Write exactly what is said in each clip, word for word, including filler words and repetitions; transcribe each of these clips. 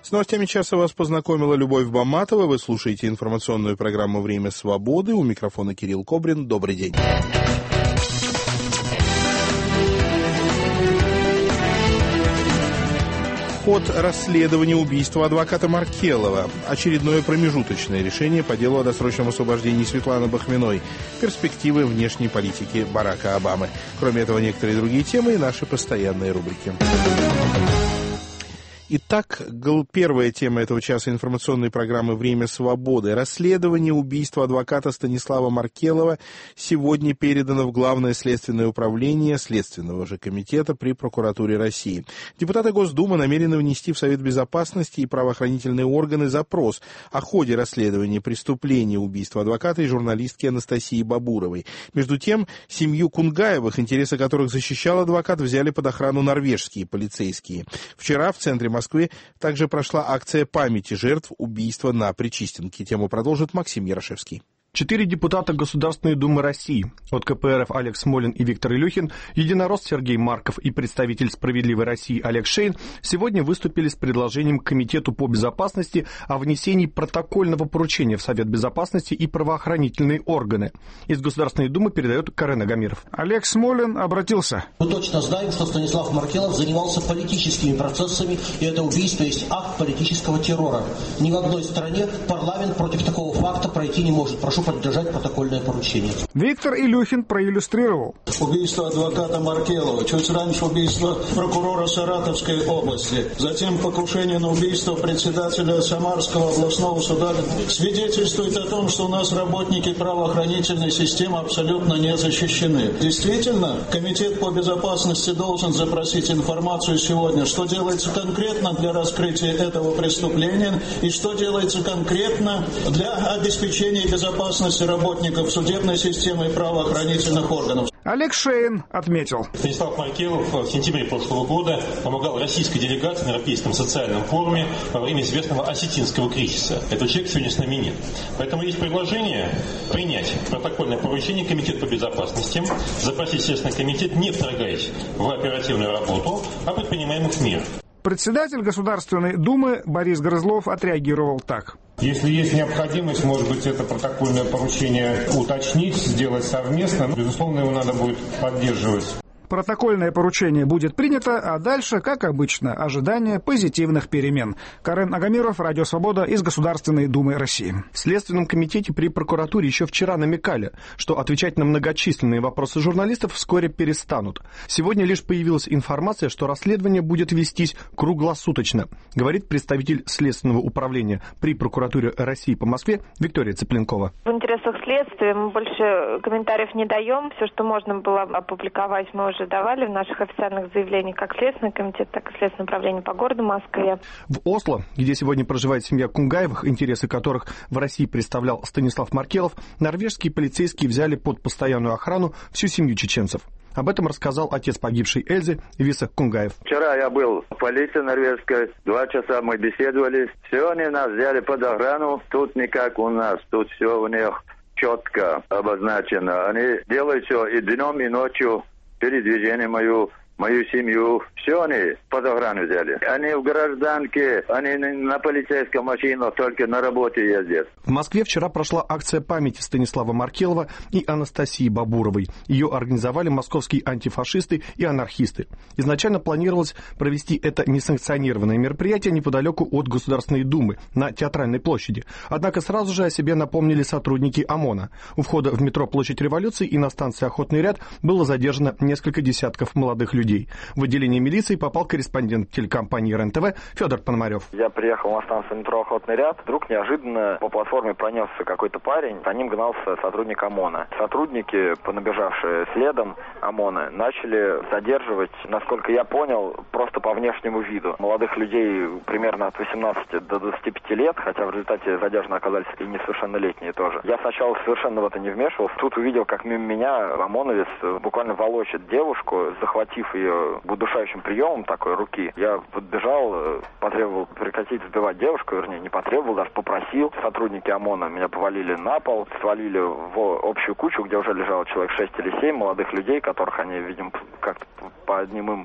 С новостями часа вас познакомила Любовь Баматова. Вы слушаете информационную программу «Время свободы». У микрофона Кирилл Кобрин. Добрый день. Ход расследования убийства адвоката Маркелова. Очередное промежуточное решение по делу о досрочном освобождении Светланы Бахминой. Перспективы внешней политики Барака Обамы. Кроме этого, некоторые другие темы и наши постоянные рубрики. Итак, первая тема этого часа информационной программы «Время свободы». Расследование убийства адвоката Станислава Маркелова сегодня передано в Главное следственное управление Следственного же комитета при прокуратуре России. Депутаты Госдумы намерены внести в Совет Безопасности и правоохранительные органы запрос о ходе расследования преступления убийства адвоката и журналистки Анастасии Бабуровой. Между тем, семью Кунгаевых, интересы которых защищал адвокат, взяли под охрану норвежские полицейские. Вчера в центре В Москве также прошла акция памяти жертв убийства на Причистенке. Тему продолжит Максим Ярошевский. Четыре депутата Государственной Думы России от ка пэ эр эф Олег Смолин и Виктор Илюхин, единоросс Сергей Марков и представитель «Справедливой России» Олег Шейн сегодня выступили с предложением к Комитету по безопасности о внесении протокольного поручения в Совет Безопасности и правоохранительные органы. Из Государственной Думы передает Карен Агамиров. Олег Смолин обратился. Мы точно знаем, что Станислав Маркелов занимался политическими процессами, и это убийство есть акт политического террора. Ни в одной стране парламент против такого факта пройти не может. Прошу поддержать протокольное поручение. Виктор Илюхин проиллюстрировал. Убийство адвоката Маркелова, чуть раньше убийство прокурора Саратовской области, затем покушение на убийство председателя Самарского областного суда свидетельствует о том, что у нас работники правоохранительной системы абсолютно не защищены. Действительно, Комитет по безопасности должен запросить информацию сегодня, что делается конкретно для раскрытия этого преступления и что делается конкретно для обеспечения безопасности работников судебной системы и правоохранительных органов. Олег Шейн отметил. Станислав Маркелов в сентябре прошлого года помогал российской делегации на Европейском социальном форуме во время известного осетинского кризиса. Этого человека сегодня с нами нет. Поэтому есть предложение принять протокольное поручение Комитета по безопасности, запросить Следственный комитет, не вторгаясь в оперативную работу, о предпринимаемых мерах. Председатель Государственной Думы Борис Грызлов отреагировал так. Если есть необходимость, может быть, это протокольное поручение уточнить, сделать совместно. Безусловно, его надо будет поддерживать. Протокольное поручение будет принято, а дальше, как обычно, ожидание позитивных перемен. Карен Агамиров, Радио Свобода из Государственной Думы России. В Следственном комитете при прокуратуре еще вчера намекали, что отвечать на многочисленные вопросы журналистов вскоре перестанут. Сегодня лишь появилась информация, что расследование будет вестись круглосуточно, говорит представитель Следственного управления при прокуратуре России по Москве Виктория Цыпленкова. В интересах следствия мы больше комментариев не даем. Все, что можно было опубликовать, мы уже давали в наших официальных заявлениях как Следственный комитет, так и Следственное управление по городу Москве. В Осло, где сегодня проживает семья Кунгаевых, интересы которых в России представлял Станислав Маркелов, норвежские полицейские взяли под постоянную охрану всю семью чеченцев. Об этом рассказал отец погибшей Эльзы Виса Кунгаев. Вчера я был в полиции норвежской, два часа мы беседовали. Сегодня нас взяли под охрану. Тут не как у нас, тут все у них четко обозначено. Они делают все и днем, и ночью. Передвижение мою, мою семью, все они под охрану взяли. Они в гражданке, они на полицейской машине, только на работе ездят. В Москве вчера прошла акция памяти Станислава Маркелова и Анастасии Бабуровой. Ее организовали московские антифашисты и анархисты. Изначально планировалось провести это несанкционированное мероприятие неподалеку от Государственной Думы, на Театральной площади. Однако сразу же о себе напомнили сотрудники ОМОНа. У входа в метро Площадь Революции и на станции Охотный ряд было задержано несколько десятков молодых людей. В отделение милиции попал корреспондент телекомпании РЕН-ТВ Федор Пономарев. Я приехал на станцию метро Охотный ряд. Вдруг неожиданно по платформе пронесся какой-то парень. За ним гнался сотрудник ОМОНа. Сотрудники, понабежавшие следом ОМОНа, начали задерживать, насколько я понял, просто по внешнему виду. Молодых людей примерно от восемнадцати до двадцати пяти лет, хотя в результате задержаны оказались и несовершеннолетние тоже. Я сначала совершенно в это не вмешивался. Тут увидел, как мимо меня ОМОНовец буквально волочит девушку, захватив ее удушающим приемом такой руки. Я подбежал, потребовал прекратить сбивать девушку, вернее, не потребовал, даже попросил. Сотрудники ОМОНа меня повалили на пол, свалили в общую кучу, где уже лежало человек шесть или семь молодых людей, которых они, видимо, как-то по одним им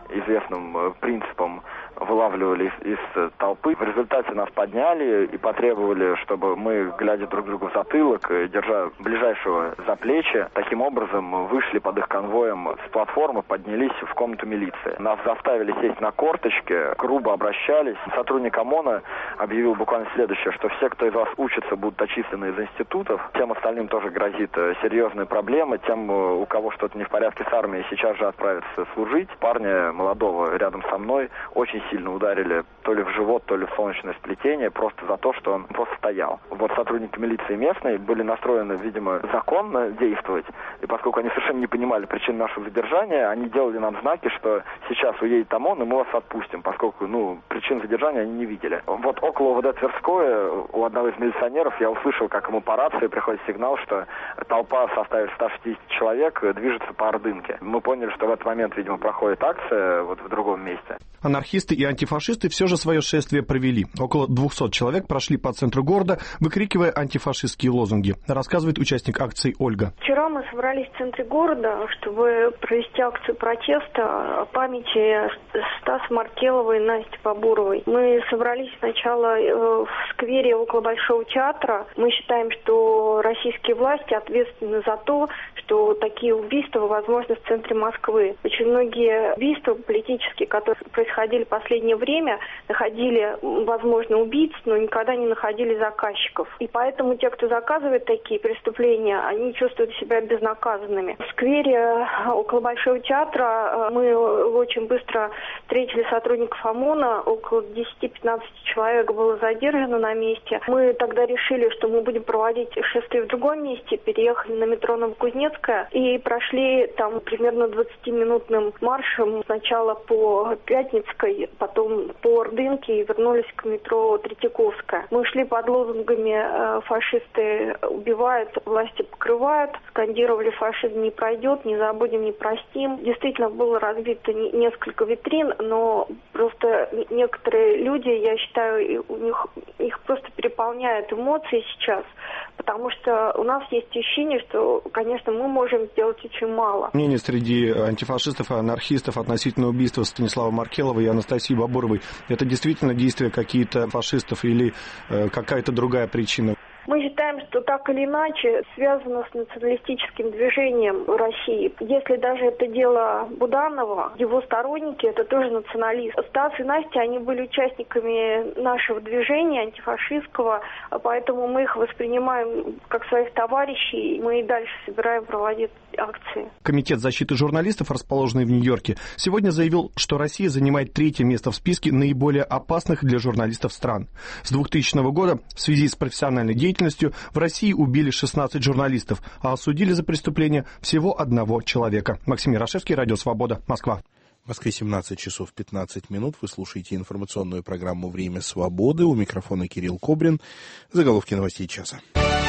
известным принципам вылавливали из, из толпы. В результате нас подняли и потребовали, чтобы мы, глядя друг другу в затылок, держа ближайшего за плечи, таким образом вышли под их конвоем с платформы, поднялись в комнату милиции. Нас заставили сесть на корточки, грубо обращались. Сотрудник ОМОНа объявил буквально следующее, что все, кто из вас учится, будут отчислены из институтов. Тем остальным тоже грозит серьезная проблема. Тем, у кого что-то не в порядке с армией, сейчас же отправятся служить. Парня молодого рядом со мной очень сильно ударили то ли в живот, то ли в солнечное сплетение, просто за то, что он просто стоял. Вот сотрудники милиции местные были настроены, видимо, законно действовать, и поскольку они совершенно не понимали причин нашего задержания, они делали нам знаки, что сейчас уедет ОМОН, и мы вас отпустим, поскольку, ну, причин задержания они не видели. Вот около ОВД Тверское у одного из милиционеров я услышал, как ему по рации приходит сигнал, что толпа в составе ста шестидесяти человек движется по Ордынке. Мы поняли, что в этот момент, видимо, проходит акция вот в другом месте. Анархисты и антифашисты все же свое шествие провели. Около двухсот человек прошли по центру города, выкрикивая антифашистские лозунги, рассказывает участник акции Ольга. Вчера мы собрались в центре города, чтобы провести акцию протеста о памяти Стаса Маркелова и Насти Бабуровой. Мы собрались сначала в сквере около Большого театра. Мы считаем, что российские власти ответственны за то, что такие убийства возможны в центре Москвы. Очень многие убийства политические, которые происходили в последнее время, находили, возможно, убийц, но никогда не находили заказчиков. И поэтому те, кто заказывает такие преступления, они чувствуют себя безнаказанными. В сквере около Большого театра мы очень быстро встретили сотрудников ОМОНа, около десяти-пятнадцати человек было задержано на месте. Мы тогда решили, что мы будем проводить шествие в другом месте, переехали на метро Новокузнецкая и прошли там примерно двадцатиминутным маршем сначала по Пятницкой, потом по Ордынке и вернулись к метро Третьяковская. Мы шли под лозунгами «Фашисты убивают, власти покрывают», скандировали «Фашизм не пройдет», «Не забудем, не простим». Действительно было разбито несколько витрин, но просто некоторые люди, я считаю, у них их просто переполняют эмоции сейчас, потому что у нас есть ощущение, что, конечно, мы можем сделать очень мало. Мнение среди антифашистов и анархистов относительно убийства Станислава Маркелова и Анастасии Бабуровой – это действительно действия какие-то фашистов или э, какая-то другая причина? Мы считаем, что так или иначе связано с националистическим движением в России. Если даже это дело Буданова, его сторонники, это тоже националисты. Стас и Настя, они были участниками нашего движения антифашистского, поэтому мы их воспринимаем как своих товарищей, и мы и дальше собираем проводить акции. Комитет защиты журналистов, расположенный в Нью-Йорке, сегодня заявил, что Россия занимает третье место в списке наиболее опасных для журналистов стран. С двухтысячного года в связи с профессиональной деятельностью в России убили шестнадцать журналистов, а осудили за преступление всего одного человека. Максим Ярошевский, Радио Свобода, Москва. В Москве семнадцать часов пятнадцать минут. Вы слушаете информационную программу «Время свободы». У микрофона Кирилл Кобрин. Заголовки новостей часа.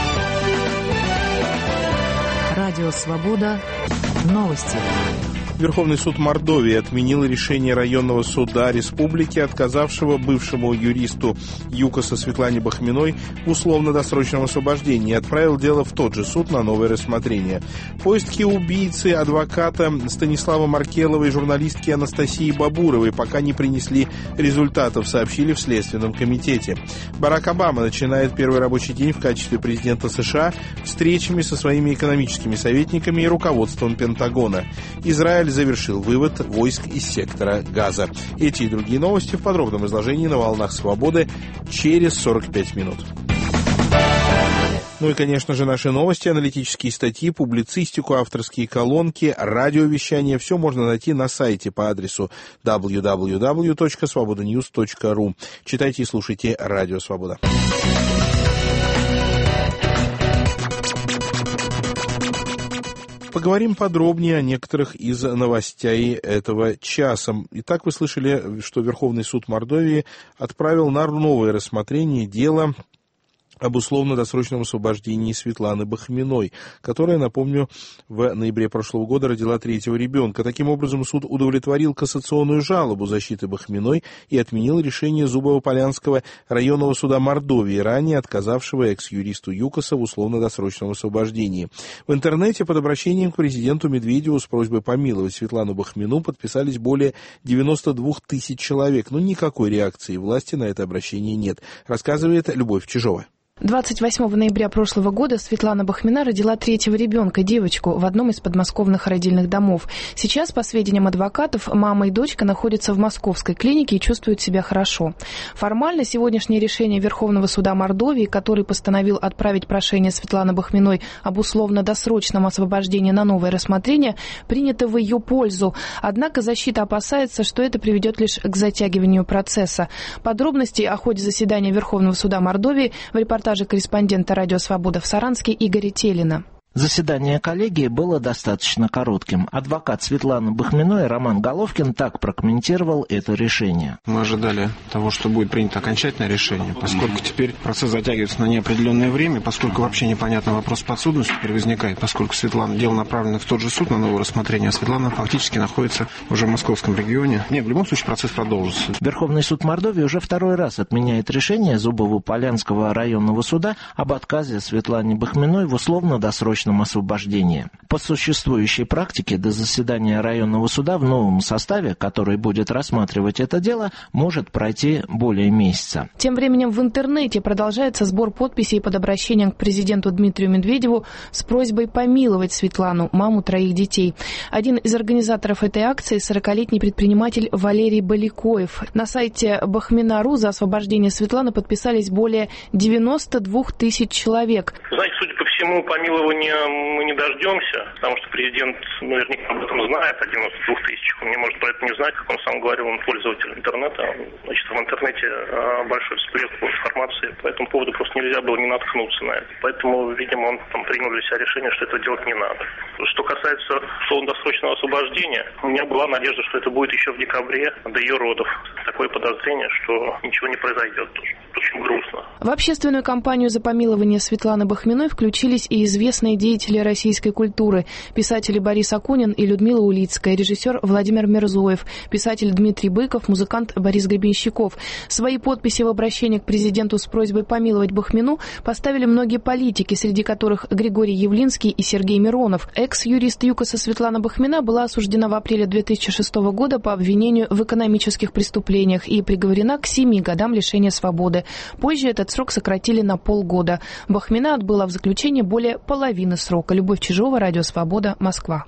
Радио Свобода. Новости. Верховный суд Мордовии отменил решение районного суда республики, отказавшего бывшему юристу ЮКОСа Светлане Бахминой в условно-досрочном освобождении, и отправил дело в тот же суд на новое рассмотрение. Поиски убийцы адвоката Станислава Маркелова и журналистки Анастасии Бабуровой пока не принесли результатов, сообщили в Следственном комитете. Барак Обама начинает первый рабочий день в качестве президента США встречами со своими экономическими советниками и руководством Пентагона. Израиль завершил вывод войск из сектора Газа. Эти и другие новости в подробном изложении на волнах свободы через сорок пять минут. Ну и, конечно же, наши новости, аналитические статьи, публицистику, авторские колонки, радиовещание. Все можно найти на сайте по адресу дабл ю дабл ю дабл ю точка свобода ньюс точка ру. Читайте и слушайте Радио Свобода. Поговорим подробнее о некоторых из новостей этого часа. Итак, вы слышали, что Верховный суд Мордовии отправил на новое рассмотрение дело об условно-досрочном освобождении Светланы Бахминой, которая, напомню, в ноябре прошлого года родила третьего ребенка. Таким образом, суд удовлетворил кассационную жалобу защиты Бахминой и отменил решение Зубово-Полянского районного суда Мордовии, ранее отказавшего экс-юристу ЮКОСа в условно-досрочном освобождении. В интернете под обращением к президенту Медведеву с просьбой помиловать Светлану Бахмину подписались более девяносто двух тысяч человек, но никакой реакции власти на это обращение нет, рассказывает Любовь Чижова. двадцать восьмого ноября прошлого года Светлана Бахмина родила третьего ребенка, девочку, в одном из подмосковных родильных домов. Сейчас, по сведениям адвокатов, мама и дочка находятся в московской клинике и чувствуют себя хорошо. Формально сегодняшнее решение Верховного суда Мордовии, который постановил отправить прошение Светланы Бахминой об условно-досрочном освобождении на новое рассмотрение, принято в ее пользу. Однако защита опасается, что это приведет лишь к затягиванию процесса. Подробности о ходе заседания Верховного суда Мордовии в репортаже корреспондента «Радио Свобода» в Саранске Игоря Телина. Заседание коллегии было достаточно коротким. Адвокат Светланы Бахминой Роман Головкин так прокомментировал это решение. Мы ожидали того, что будет принято окончательное решение, поскольку теперь процесс затягивается на неопределенное время, поскольку вообще непонятный вопрос подсудности теперь возникает, поскольку Светлана, дело направлено в тот же суд на новое рассмотрение, а Светлана фактически находится уже в московском регионе. Нет, в любом случае процесс продолжится. Верховный суд Мордовии уже второй раз отменяет решение Зубово-Полянского районного суда об отказе Светлане Бахминой в условно-досрочном освобождении. По существующей практике до заседания районного суда в новом составе, который будет рассматривать это дело, может пройти более месяца. Тем временем в интернете продолжается сбор подписей под обращением к президенту Дмитрию Медведеву с просьбой помиловать Светлану, маму троих детей. Один из организаторов этой акции – сорокалетний предприниматель Валерий Баликоев. На сайте Бахмина.ру за освобождение Светланы подписались более девяносто двух тысяч человек. Знаете, судя по всему, помилования мы не дождемся, потому что президент наверняка об этом знает, о девяноста двух тысячах. Он не может про это не знать, как он сам говорил, он пользователь интернета. Значит, в интернете большой всплеск информации, по этому поводу просто нельзя было не наткнуться на это. Поэтому, видимо, он там принял для себя решение, что это делать не надо. Что касается условно-досрочного освобождения, у меня была надежда, что это будет еще в декабре до ее родов. Такое подозрение, что ничего не произойдет тоже. Очень грустно. В общественную кампанию за помилование Светланы Бахминой включились и известные деятели российской культуры, писатели Борис Акунин и Людмила Улицкая, режиссер Владимир Мирзоев, писатель Дмитрий Быков, музыкант Борис Гребенщиков. Свои подписи в обращении к президенту с просьбой помиловать Бахмину поставили многие политики, среди которых Григорий Явлинский и Сергей Миронов. Экс-юрист ЮКОСа Светлана Бахмина была осуждена в апреле две тысячи шестого года по обвинению в экономических преступлениях и приговорена к семи годам лишения свободы. Позже этот срок сократили на полгода. Бахмина отбыла в заключение более половины срока. Любовь Чижова, Радио Свобода, Москва.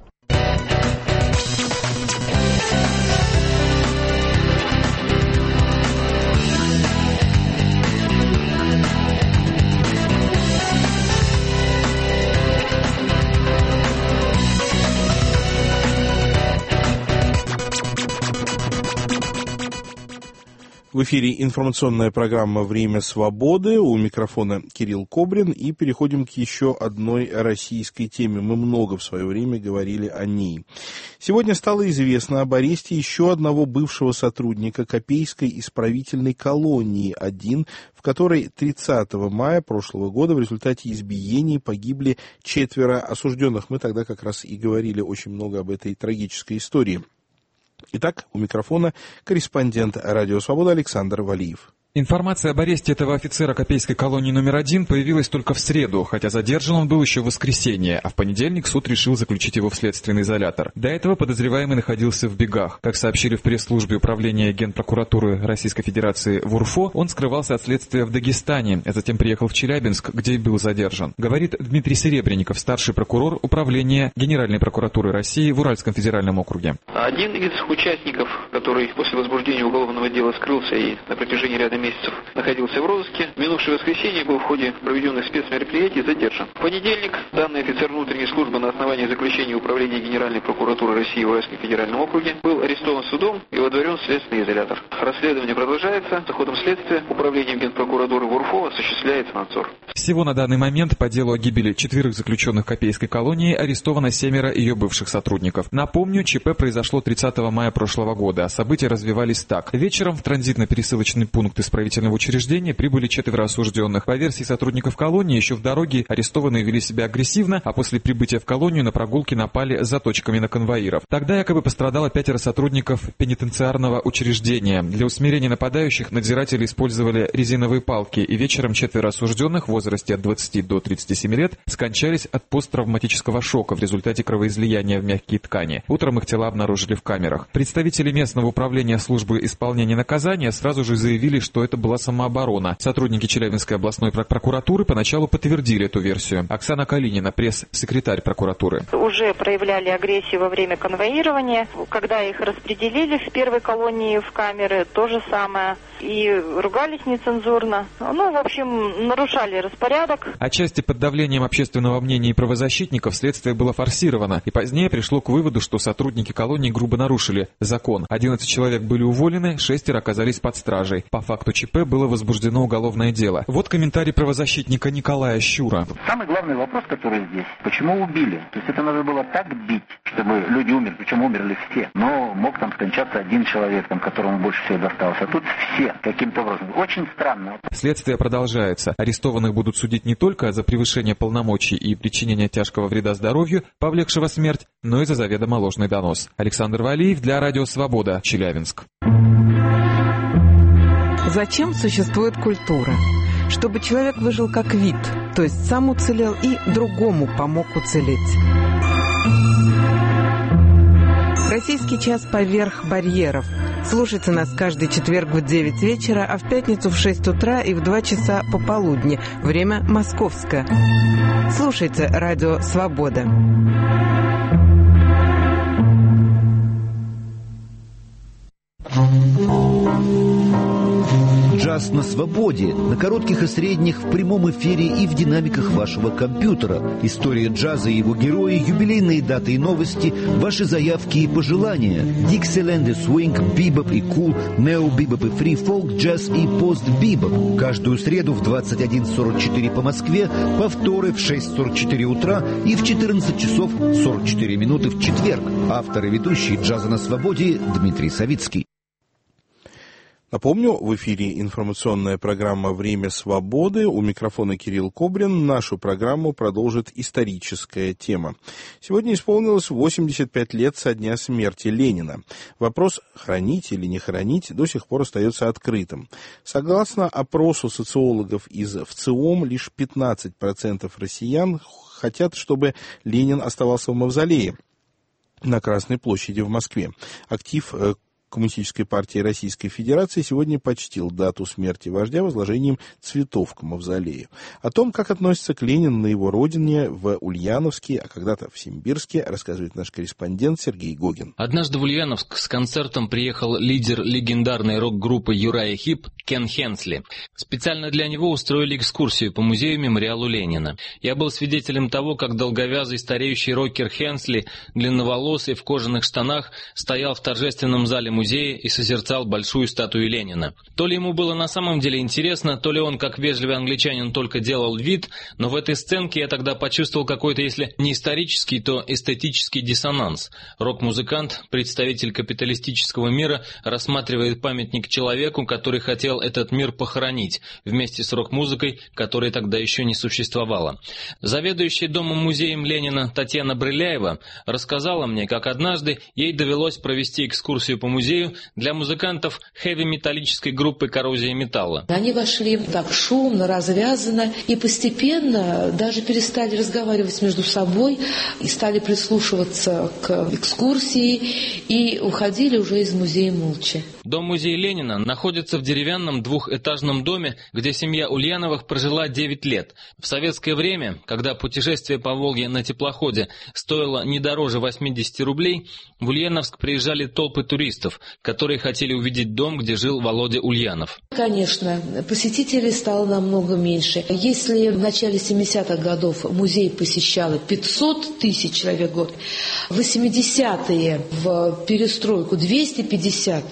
В эфире информационная программа «Время свободы». У микрофона Кирилл Кобрин. И переходим к еще одной российской теме. Мы много в свое время говорили о ней. Сегодня стало известно об аресте еще одного бывшего сотрудника Копейской исправительной колонии один, в которой тридцатого мая прошлого года в результате избиений погибли четверо осужденных. Мы тогда как раз и говорили очень много об этой трагической истории. Итак, у микрофона корреспондент «Радио Свобода» Александр Валиев. Информация об аресте этого офицера Копейской колонии номер один появилась только в среду, хотя задержан он был еще в воскресенье, а в понедельник суд решил заключить его в следственный изолятор. До этого подозреваемый находился в бегах. Как сообщили в пресс-службе управления Генпрокуратуры Российской Федерации в УРФО, он скрывался от следствия в Дагестане, а затем приехал в Челябинск, где и был задержан. Говорит Дмитрий Серебренников, старший прокурор управления Генеральной прокуратуры России в Уральском федеральном округе. Один из участников, который после возбуждения уголовного дела скрылся и на протяжении ряда месяцев находился в розыске, в минувшее воскресенье был в ходе проведенных спецмероприятий задержан. В понедельник данный офицер внутренней службы на основании заключения управления Генеральной прокуратуры России в Уральском федеральном округе был арестован судом и водворен в следственный изолятор. Расследование продолжается. За ходом следствия управлением Генпрокуратуры в УРФО осуществляется надзор. Всего на данный момент по делу о гибели четверых заключенных Копейской колонии арестовано семеро ее бывших сотрудников. Напомню, ЧП произошло тридцатого мая прошлого года, а события развивались так. Вечером в транзитно-пересылочный пункт исправительного учреждения прибыли четверо осужденных. По версии сотрудников колонии, еще в дороге арестованные вели себя агрессивно, а после прибытия в колонию на прогулке напали заточками на конвоиров. Тогда якобы пострадало пятеро сотрудников пенитенциарного учреждения. Для усмирения нападающих надзиратели использовали резиновые палки, и вечером четверо осужденных в возрасте от двадцати до тридцати семи лет скончались от посттравматического шока в результате кровоизлияния в мягкие ткани. Утром их тела обнаружили в камерах. Представители местного управления службы исполнения наказания сразу же заявили, что это была самооборона. Сотрудники Челябинской областной прокуратуры поначалу подтвердили эту версию. Оксана Калинина, пресс-секретарь прокуратуры. Уже проявляли агрессию во время конвоирования. Когда их распределили в первой колонии в камеры, то же самое. И ругались нецензурно. Ну, в общем, нарушали распорядок. Отчасти под давлением общественного мнения и правозащитников следствие было форсировано. И позднее пришло к выводу, что сотрудники колонии грубо нарушили закон. одиннадцать человек были уволены, шестеро оказались под стражей. По факту ЧП было возбуждено уголовное дело. Вот комментарий правозащитника Николая Щура. Самый главный вопрос, который здесь, почему убили? То есть это надо было так бить, чтобы люди умерли, причем умерли все. Но мог там скончаться один человек, там, которому больше всего досталось. А тут все каким-то образом. Очень странно. Следствие продолжается. Арестованных будут судить не только за превышение полномочий и причинение тяжкого вреда здоровью, повлекшего смерть, но и за заведомо ложный донос. Александр Валиев для Радио Свобода, Челябинск. Зачем существует культура? Чтобы человек выжил как вид, то есть сам уцелел и другому помог уцелеть. Российский час поверх барьеров. Слушайте нас каждый четверг в девять вечера, а в пятницу в шесть утра и в два часа пополудни. Время московское. Слушайте Радио Свобода. Джаз на свободе, на коротких и средних, в прямом эфире и в динамиках вашего компьютера. История джаза и его герои, юбилейные даты и новости, ваши заявки и пожелания. Диксиленд и свинг, бибоп и кул, нео-бибоп и фри-фолк, джаз и пост-бибоп. Каждую среду в двадцать один сорок четыре по Москве, повторы в шесть сорок четыре утра и в четырнадцать часов сорок четыре минуты в четверг. Автор и ведущий «Джаза на свободе» Дмитрий Савицкий. Напомню, в эфире информационная программа «Время свободы». У микрофона Кирилл Кобрин. Нашу программу продолжит историческая тема. Сегодня исполнилось восемьдесят пять лет со дня смерти Ленина. Вопрос, хранить или не хранить, до сих пор остается открытым. Согласно опросу социологов из ВЦИОМ, лишь пятнадцать процентов россиян хотят, чтобы Ленин оставался в мавзолее на Красной площади в Москве. Актив Коммунистической партии Российской Федерации сегодня почтил дату смерти вождя возложением цветов к мавзолею. О том, как относится к Ленину на его родине в Ульяновске, а когда-то в Симбирске, рассказывает наш корреспондент Сергей Гогин. Однажды в Ульяновск с концертом приехал лидер легендарной рок-группы Юрая Хип Кен Хенсли. Специально для него устроили экскурсию по музею-мемориалу Ленина. Я был свидетелем того, как долговязый стареющий рокер Хенсли, длинноволосый в кожаных штанах, стоял в торжественном зале музея и созерцал большую статую Ленина. То ли ему было на самом деле интересно, то ли он, как вежливый англичанин, только делал вид, но в этой сценке я тогда почувствовал какой-то, если не исторический, то эстетический диссонанс. Рок-музыкант, представитель капиталистического мира, рассматривает памятник человеку, который хотел этот мир похоронить, вместе с рок-музыкой, которой тогда еще не существовало. Заведующая домом-музеем Ленина Татьяна Брыляева рассказала мне, как однажды ей довелось провести экскурсию по музею для музыкантов хэви-металлической группы «Коррозия металла». Они вошли так шумно, развязанно и постепенно даже перестали разговаривать между собой и стали прислушиваться к экскурсии и уходили уже из музея молча. Дом-музей Ленина находится в деревянном двухэтажном доме, где семья Ульяновых прожила девять лет. В советское время, когда путешествие по Волге на теплоходе стоило не дороже восьмидесяти рублей, в Ульяновск приезжали толпы туристов, которые хотели увидеть дом, где жил Володя Ульянов. Конечно, посетителей стало намного меньше. Если в начале семидесятых годов музей посещало пятьсот тысяч человек в год, в восьмидесятые в перестройку двести пятьдесят тысяч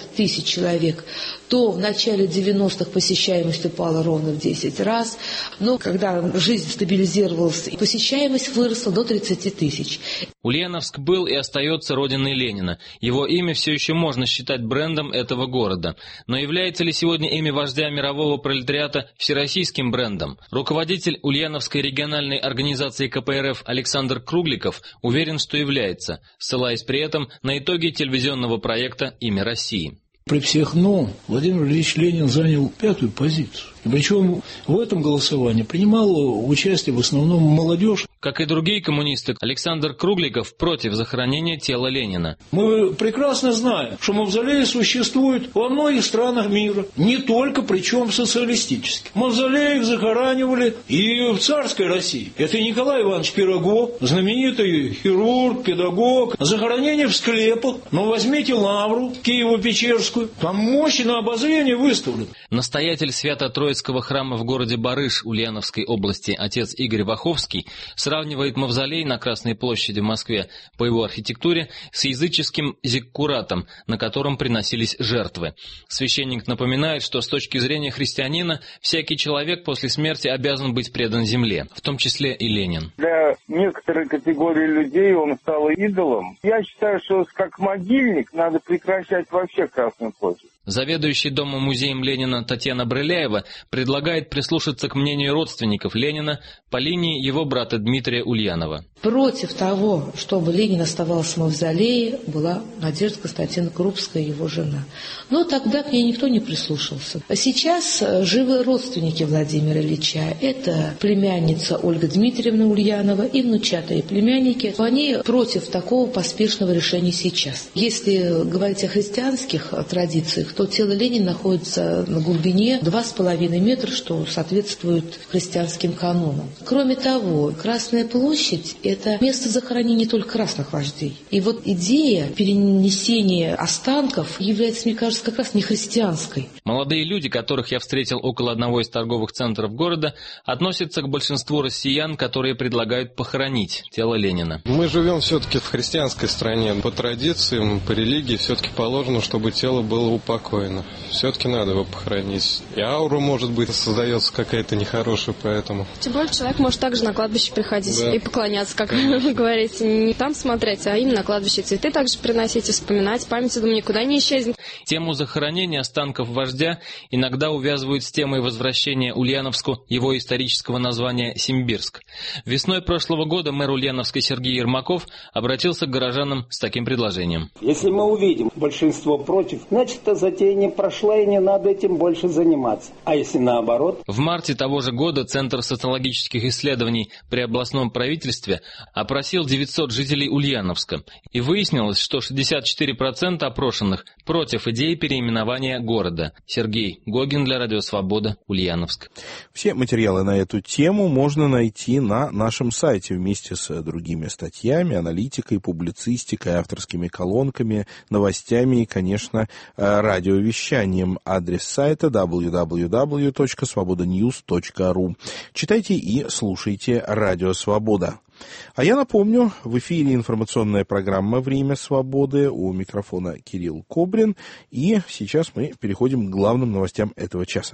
человек, то в начале девяностых посещаемость упала ровно в десять раз. Но когда жизнь стабилизировалась, посещаемость выросла до тридцати тысяч. Ульяновск был и остается родиной Ленина. Его имя все еще можно считать брендом этого города. Но является ли сегодня имя вождя мирового пролетариата всероссийским брендом? Руководитель Ульяновской региональной организации ка пэ эр эф Александр Кругликов уверен, что является, ссылаясь при этом на итоги телевизионного проекта «Имя России». При всех «но» Владимир Ильич Ленин занял пятую позицию. Причем в этом голосовании принимала участие в основном молодежь. Как и другие коммунисты, Александр Кругликов против захоронения тела Ленина. Мы прекрасно знаем, что мавзолеи существуют во многих странах мира, не только, причем социалистических. Мавзолеи их захоранивали и в царской России. Это Николай Иванович Пирогов, знаменитый хирург, педагог. Захоронение в склепах. Но возьмите Лавру Киево-Печерскую, там мощи на обозрение выставлены. Настоятель Свято-Троицкого храма в городе Барыш Ульяновской области отец Игорь Ваховский сравнивает мавзолей на Красной площади в Москве по его архитектуре с языческим зиккуратом, на котором приносились жертвы. Священник напоминает, что с точки зрения христианина всякий человек после смерти обязан быть предан земле, в том числе и Ленин. Для некоторой категории людей он стал идолом. Я считаю, что как могильник надо прекращать вообще Красную площадь. Заведующий домом-музеем Ленина Татьяна Брыляева предлагает прислушаться к мнению родственников Ленина по линии его брата Дмитрия Ульянова. Против того, чтобы Ленин оставался в мавзолее, была Надежда Константиновна Крупская, его жена. Но тогда к ней никто не прислушался. А сейчас живы родственники Владимира Ильича. Это племянница Ольга Дмитриевна Ульянова и внучатые племянники. Они против такого поспешного решения сейчас. Если говорить о христианских традициях, то тело Ленина находится на глубине два с половиной метра, что соответствует христианским канонам. Кроме того, Красная площадь – это место захоронения только красных вождей. И вот идея перенесения останков является, мне кажется, как раз не христианской. Молодые люди, которых я встретил около одного из торговых центров города, относятся к большинству россиян, которые предлагают похоронить тело Ленина. Мы живем все-таки в христианской стране. По традициям, по религии все-таки положено, чтобы тело было упокоено. Все-таки надо его похоронить. И аура, может быть, создается какая-то нехорошая, поэтому... Тем более человек может также на кладбище приходить, да, и поклоняться, как вы говорите. Не там смотреть, а именно на кладбище. Цветы также приносить и вспоминать. Память, я думаю, никуда не исчезнет. Тему захоронения останков вождя иногда увязывают с темой возвращения Ульяновску его исторического названия Симбирск. Весной прошлого года мэр Ульяновска Сергей Ермаков обратился к горожанам с таким предложением. Если мы увидим большинство против, значит, это затея не прошла и не надо этим больше заниматься. А если наоборот? В марте того же года Центр социологических исследований при областном правительстве опросил девятьсот жителей Ульяновска. И выяснилось, что шестьдесят четыре процента опрошенных против идеи переименования города. Сергей Гогин для Радио Свобода, Ульяновск. Все материалы на эту тему можно найти на нашем сайте вместе с другими статьями, аналитикой, публицистикой, авторскими колонками, новостями и, конечно, радиовещанием. Адрес сайта дабл ю дабл ю дабл ю точка свобода ньюс точка ру. Читайте и слушайте Радио Свобода. А я напомню, в эфире информационная программа «Время свободы», у микрофона Кирилл Кобрин, и сейчас мы переходим к главным новостям этого часа.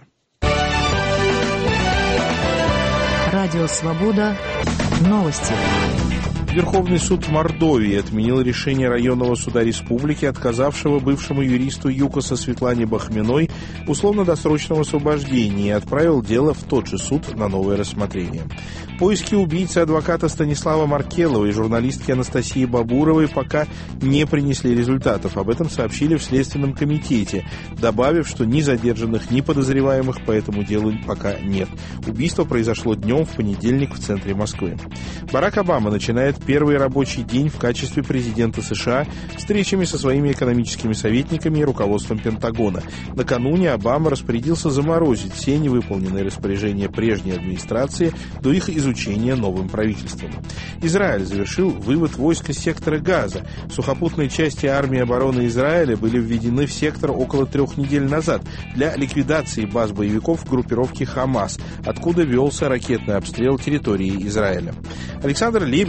Радио Свобода. Новости. Верховный суд Мордовии отменил решение районного суда республики, отказавшего бывшему юристу ЮКОСа Светлане Бахминой условно-досрочного освобождения, и отправил дело в тот же суд на новое рассмотрение. Поиски убийцы адвоката Станислава Маркелова и журналистки Анастасии Бабуровой пока не принесли результатов. Об этом сообщили в Следственном комитете, добавив, что ни задержанных, ни подозреваемых по этому делу пока нет. Убийство произошло днем в понедельник в центре Москвы. Барак Обама начинает первый рабочий день в качестве президента США встречами со своими экономическими советниками и руководством Пентагона. Накануне Обама распорядился заморозить все невыполненные распоряжения прежней администрации до их изучения новым правительством. Израиль завершил вывод войск из сектора Газа. Сухопутные части армии обороны Израиля были введены в сектор около трех недель назад для ликвидации баз боевиков группировки «Хамас», откуда велся ракетный обстрел территории Израиля. Александр Лебедев стал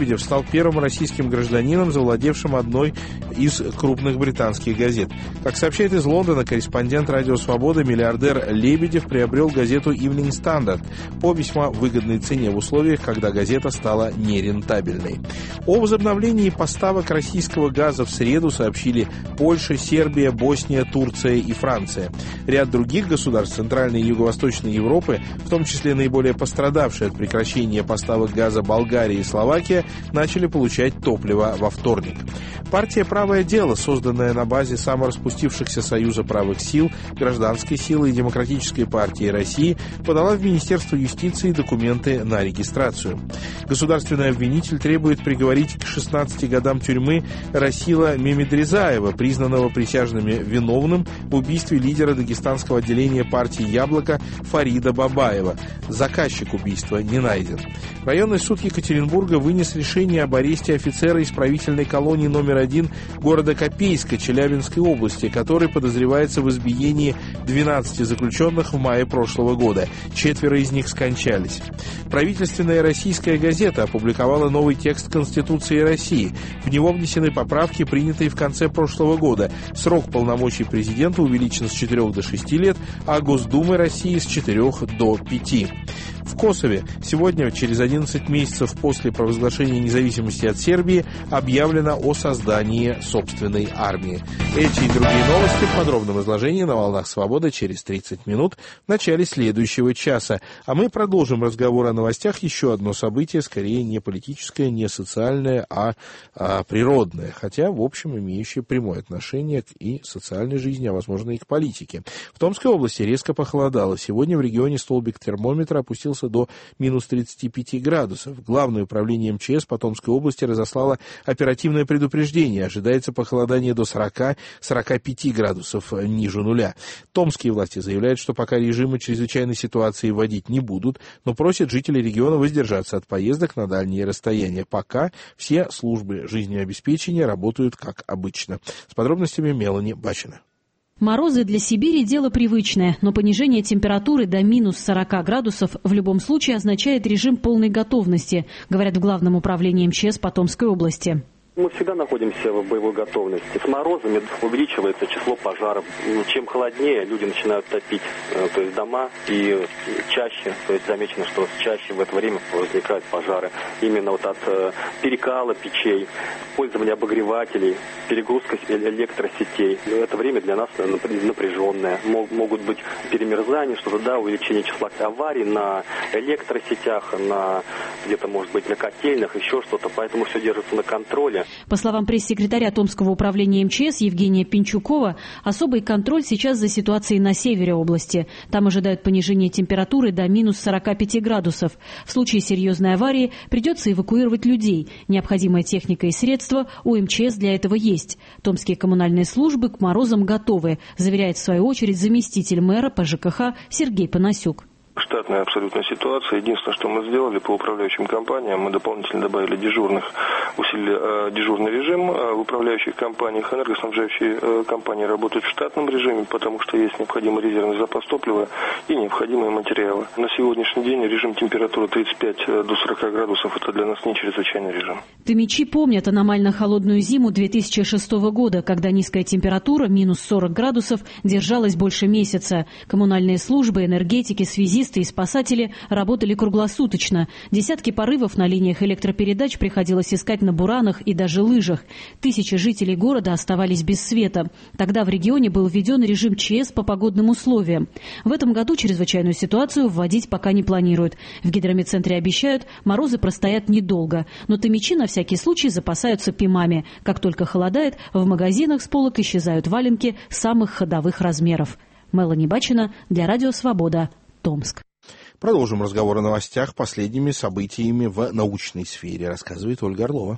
первым российским гражданином, завладевшим одной из крупных британских газет. Как сообщает из Лондона корреспондент «Радио Свобода», миллиардер Лебедев приобрел газету «Evening Standard» по весьма выгодной цене в условиях, когда газета стала нерентабельной. О возобновлении поставок российского газа в среду сообщили Польша, Сербия, Босния, Турция и Франция. Ряд других государств Центральной и Юго-Восточной Европы, в том числе наиболее пострадавшие от прекращения поставок газа Болгария и Словакия, начали получать топливо во вторник. Партия «Правое дело», созданная на базе самораспустившихся Союза правых сил, Гражданской силы и Демократической партии России, подала в Министерство юстиции документы на регистрацию. Государственный обвинитель требует приговорить к шестнадцати годам тюрьмы Расила Мемедрезаева, признанного присяжными виновным в убийстве лидера дагестанского отделения партии «Яблоко» Фарида Бабаева. Заказчик убийства не найден. Районный суд Екатеринбурга вынес решение об аресте офицера исправительной колонии номер один города Копейска Челябинской области, который подозревается в избиении двенадцати заключенных в мае прошлого года. Четверо из них скончались. Правительственная российская газета опубликовала новый текст Конституции России. В него внесены поправки, принятые в конце прошлого года. Срок полномочий президента увеличен с четырёх до шести лет, а Госдумы России с четырёх до пяти. В Косове сегодня, через одиннадцать месяцев после провозглашения независимости от Сербии, объявлено о создании собственной армии. Эти и другие новости в подробном изложении на «Волнах Свободы» через тридцать минут в начале следующего часа. А мы продолжим разговор о новостях. Еще одно событие, скорее не политическое, не социальное, а, а природное. Хотя, в общем, имеющее прямое отношение к и социальной жизни, а, возможно, и к политике. В Томской области резко похолодало. Сегодня в регионе столбик термометра опустился до минус тридцати пяти градусов. Главное управление эм че эс по Томской области разослало оперативное предупреждение. Ожидается похолодание до сорока — сорока пяти градусов ниже нуля. Томские власти заявляют, что пока режимы чрезвычайной ситуации вводить не будут, но просят жителей региона воздержаться от поездок на дальние расстояния. Пока все службы жизнеобеспечения работают как обычно. С подробностями Мелани Бачина. Морозы для Сибири – дело привычное, но понижение температуры до минус сорока градусов в любом случае означает режим полной готовности, говорят в Главном управлении эм че эс по Томской области. Мы всегда находимся в боевой готовности. С морозами увеличивается число пожаров. Чем холоднее, люди начинают топить то есть дома, и чаще, то есть замечено, что чаще в это время возникают пожары. Именно вот от перекала печей, использования обогревателей, перегрузка электросетей. Это время для нас напряженное. Могут быть перемерзания, что-то, да, увеличение числа аварий на электросетях, на где-то, может быть, на котельных, еще что-то. Поэтому все держится на контроле. По словам пресс-секретаря Томского управления эм че эс Евгения Пинчукова, особый контроль сейчас за ситуацией на севере области. Там ожидают понижения температуры до минус сорока пяти градусов. В случае серьезной аварии придется эвакуировать людей. Необходимая техника и средства у эм че эс для этого есть. Томские коммунальные службы к морозам готовы, заверяет в свою очередь заместитель мэра по жэ ка ха Сергей Панасюк. Штатная абсолютная ситуация. Единственное, что мы сделали по управляющим компаниям, мы дополнительно добавили дежурных, усилили э, дежурный режим э, в управляющих компаниях. Энергоснабжающие э, компании работают в штатном режиме, потому что есть необходимый резервный запас топлива и необходимые материалы. На сегодняшний день режим температуры тридцать пять до сорока градусов. Это для нас не чрезвычайный режим. Томичи помнят аномально холодную зиму две тысячи шестого года, когда низкая температура, минус сорок градусов, держалась больше месяца. Коммунальные службы, энергетики, связисты и спасатели работали круглосуточно. Десятки порывов на линиях электропередач приходилось искать на буранах и даже лыжах. Тысячи жителей города оставались без света. Тогда в регионе был введен режим че эс по погодным условиям. В этом году чрезвычайную ситуацию вводить пока не планируют. В гидрометцентре обещают, морозы простоят недолго. Но томичи на всякий случай запасаются пимами. Как только холодает, в магазинах с полок исчезают валенки самых ходовых размеров. Мелани Бачина для Радио Свобода. Томск. Продолжим разговор о новостях, последними событиями в научной сфере, рассказывает Ольга Орлова.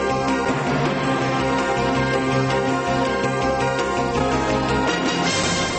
А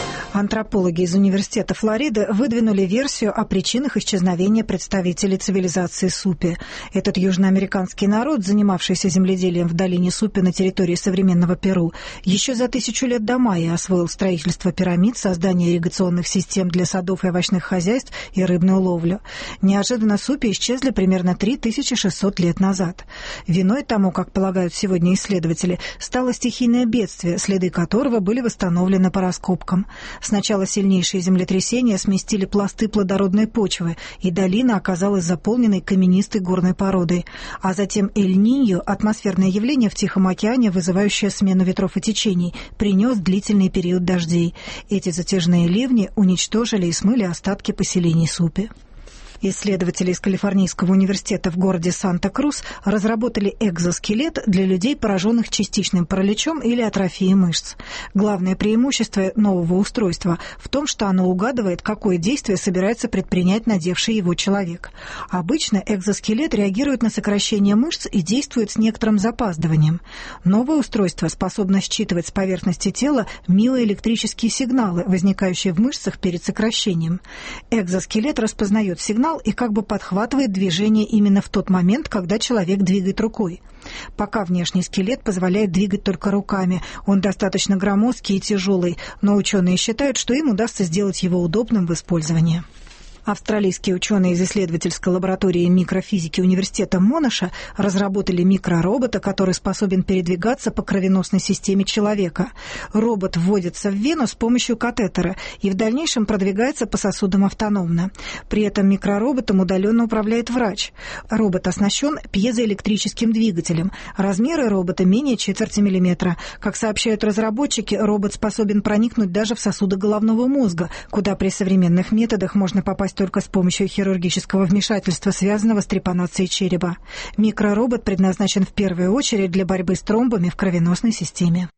антропологи из Университета Флориды выдвинули версию о причинах исчезновения представителей цивилизации Супи. Этот южноамериканский народ, занимавшийся земледелием в долине Супи на территории современного Перу, еще за тысячу лет до майя освоил строительство пирамид, создание ирригационных систем для садов и овощных хозяйств и рыбную ловлю. Неожиданно Супи исчезли примерно три тысячи шестьсот лет назад. Виной тому, как полагают сегодня исследователи, стало стихийное бедствие, следы которого были восстановлены по раскопкам. Сначала сильнейшие землетрясения сместили пласты плодородной почвы, и долина оказалась заполненной каменистой горной породой. А затем Эль-Ниньо, атмосферное явление в Тихом океане, вызывающее смену ветров и течений, принес длительный период дождей. Эти затяжные ливни уничтожили и смыли остатки поселений Супи. Исследователи из Калифорнийского университета в городе Санта-Крус разработали экзоскелет для людей, пораженных частичным параличом или атрофией мышц. Главное преимущество нового устройства в том, что оно угадывает, какое действие собирается предпринять надевший его человек. Обычно экзоскелет реагирует на сокращение мышц и действует с некоторым запаздыванием. Новое устройство способно считывать с поверхности тела миоэлектрические сигналы, возникающие в мышцах перед сокращением. Экзоскелет распознает сигнал и как бы подхватывает движение именно в тот момент, когда человек двигает рукой. Пока внешний скелет позволяет двигать только руками. Он достаточно громоздкий и тяжелый, но ученые считают, что им удастся сделать его удобным в использовании. Австралийские ученые из исследовательской лаборатории микрофизики университета Монаша разработали микроробота, который способен передвигаться по кровеносной системе человека. Робот вводится в вену с помощью катетера и в дальнейшем продвигается по сосудам автономно. При этом микророботом удаленно управляет врач. Робот оснащен пьезоэлектрическим двигателем. Размеры робота менее четверти миллиметра. Как сообщают разработчики, робот способен проникнуть даже в сосуды головного мозга, куда при современных методах можно попасть только с помощью хирургического вмешательства, связанного с трепанацией черепа. Микроробот предназначен в первую очередь для борьбы с тромбами в кровеносной системе.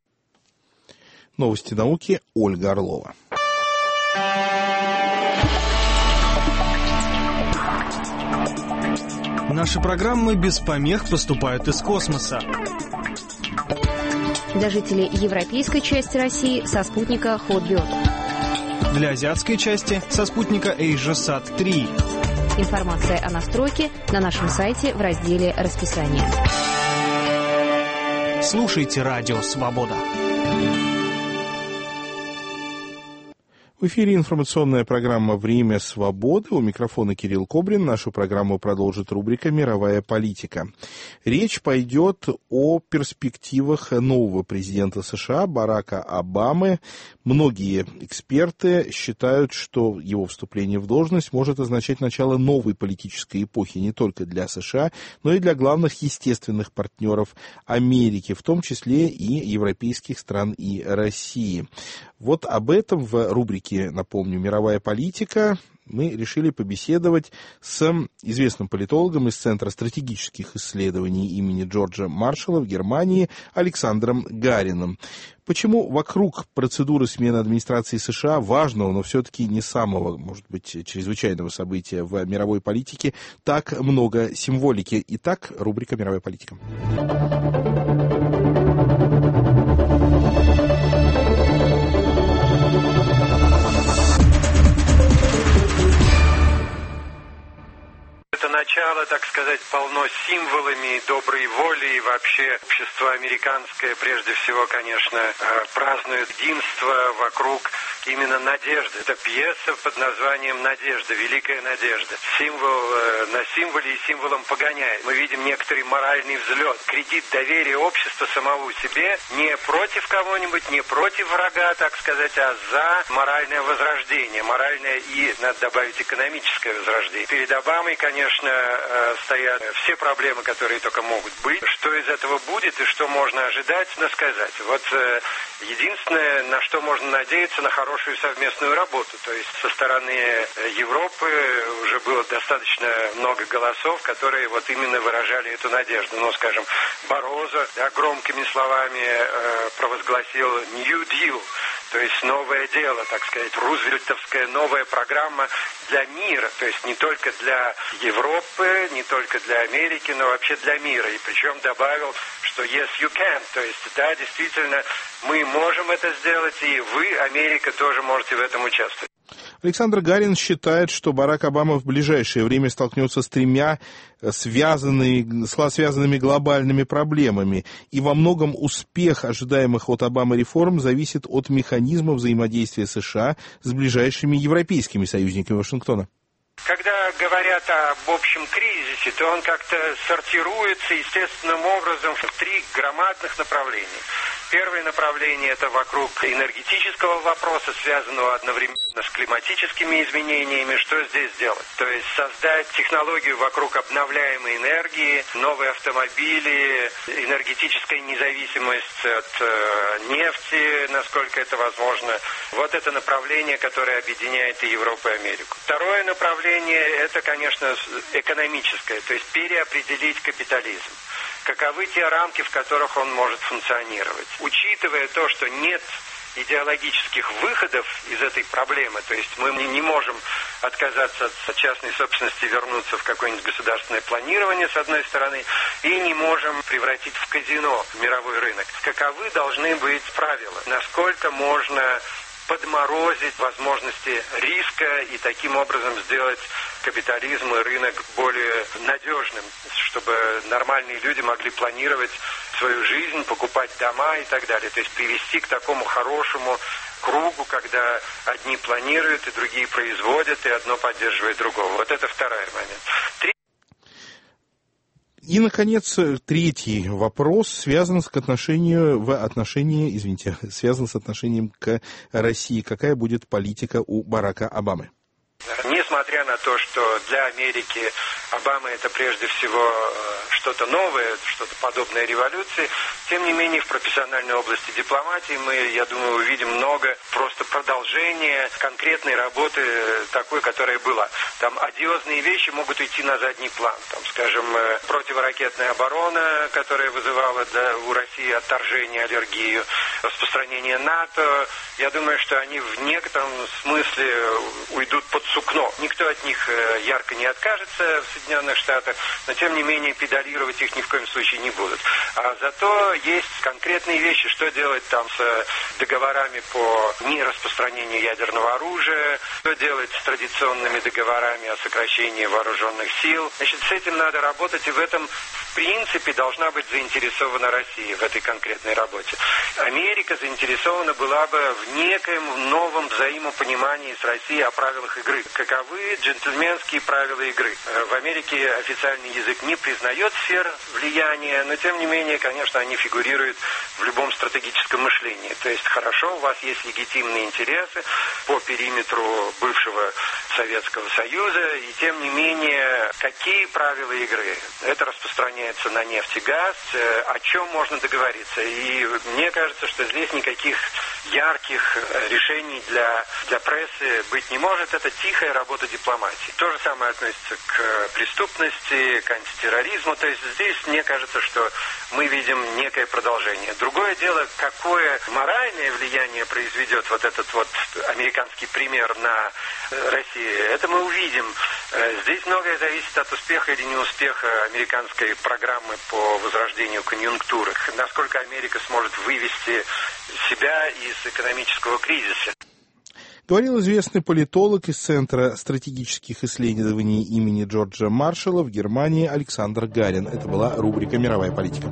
Новости науки. Ольга Орлова. Наши программы без помех поступают из космоса. Для жителей европейской части России со спутника Hotbird. Для азиатской части со спутника AsiaSat три. Информация о настройке на нашем сайте в разделе «Расписание». Слушайте «Радио Свобода». В эфире информационная программа «Время свободы». У микрофона Кирилл Кобрин. Нашу программу продолжит рубрика «Мировая политика». Речь пойдет о перспективах нового президента США Барака Обамы. Многие эксперты считают, что его вступление в должность может означать начало новой политической эпохи не только для США, но и для главных естественных партнеров Америки, в том числе и европейских стран и России. Вот об этом в рубрике, напомню, «Мировая политика» мы решили побеседовать с известным политологом из Центра стратегических исследований имени Джорджа Маршалла в Германии Александром Гариным. Почему вокруг процедуры смены администрации США, важного, но все-таки не самого, может быть, чрезвычайного события в мировой политике, так много символики? Итак, рубрика «Мировая политика». Это начало, так сказать, полно символами доброй воли, и вообще общество американское, прежде всего, конечно, празднует единство вокруг именно надежды. Это пьеса под названием «Надежда», «Великая надежда». Символ на символе и символом погоняет. Мы видим некоторый моральный взлет, кредит доверия общества самому себе не против кого-нибудь, не против врага, так сказать, а за моральное возрождение, моральное и, надо добавить, экономическое возрождение. Перед Обамой, конечно, стоят все проблемы, которые только могут быть. Что из этого будет и что можно ожидать, но сказать. Вот единственное, на что можно надеяться, на хорошую совместную работу. То есть со стороны Европы уже было достаточно много голосов, которые вот именно выражали эту надежду. Ну, скажем, Барозо да, громкими словами э, провозгласил New Deal, То есть новое дело, так сказать, рузвельтовская новая программа для мира. То есть не только для Европы, не только для Америки, но вообще для мира. И причем добавил, что yes, you can. То есть, да, действительно, мы можем это сделать, и вы, Америка, тоже можете в этом участвовать. Александр Гарин считает, что Барак Обама в ближайшее время столкнется с тремя связанными, связанными глобальными проблемами, и во многом успех ожидаемых от Обамы реформ зависит от механизма взаимодействия США с ближайшими европейскими союзниками Вашингтона. Когда говорят об общем кризисе, то он как-то сортируется естественным образом в три громадных направления. Первое направление – это вокруг энергетического вопроса, связанного одновременно с климатическими изменениями. Что здесь делать? То есть создать технологию вокруг обновляемой энергии, новые автомобили, энергетическая независимость от э, нефти, насколько это возможно. Вот это направление, которое объединяет и Европу, и Америку. Второе направление – это, конечно, экономическое, то есть переопределить капитализм. Каковы те рамки, в которых он может функционировать. Учитывая то, что нет идеологических выходов из этой проблемы, то есть мы не можем отказаться от частной собственности и вернуться в какое-нибудь государственное планирование, с одной стороны, и не можем превратить в казино мировой рынок. Каковы должны быть правила? Насколько можно подморозить возможности риска и таким образом сделать капитализм и рынок более надежным, чтобы нормальные люди могли планировать свою жизнь, покупать дома и так далее. То есть привести к такому хорошему кругу, когда одни планируют, и другие производят, и одно поддерживает другого. Вот это второй момент. Три... И, наконец, третий вопрос связан с отношению, в отношении, извините, связан с отношением к России. Какая будет политика у Барака Обамы? Несмотря на то, что для Америки Обама это прежде всего что-то новое, что-то подобное революции, тем не менее в профессиональной области дипломатии мы, я думаю, увидим много просто продолжения конкретной работы такой, которая была. Там одиозные вещи могут уйти на задний план. Там, скажем, противоракетная оборона, которая вызывала да, у России отторжение, аллергию, распространение НАТО. Я думаю, что они в некотором смысле уйдут под сукно. Никто от них ярко не откажется в Соединенных Штатах, но тем не менее педалировать их ни в коем случае не будут. А зато есть конкретные вещи, что делать там с договорами по нераспространению ядерного оружия, что делать с традиционными договорами о сокращении вооруженных сил. Значит, с этим надо работать, и в этом в принципе должна быть заинтересована Россия в этой конкретной работе. Америка заинтересована была бы в некоем новом взаимопонимании с Россией о правилах игры. Каковы джентльменские правила игры? В Америке официальный язык не признает сфер влияния, но тем не менее, конечно, они фигурируют в любом стратегическом мышлении. То есть хорошо, у вас есть легитимные интересы по периметру бывшего Советского Союза, и тем не менее, какие правила игры? Это распространяется на нефть и газ, о чем можно договориться. И мне кажется, что здесь никаких ярких решений для, для прессы быть не может. Это тихая работа дипломатии. То же самое относится к преступности, к антитерроризму. То есть здесь, мне кажется, что мы видим некое продолжение. Другое дело, какое моральное влияние произведет вот этот вот американский пример на Россию, это мы увидим. Здесь многое зависит от успеха или неуспеха американской программы по возрождению конъюнктуры. Насколько Америка сможет вывести себя из экономического кризиса. Говорил известный политолог из Центра стратегических исследований имени Джорджа Маршалла в Германии Александр Гарин. Это была рубрика «Мировая политика».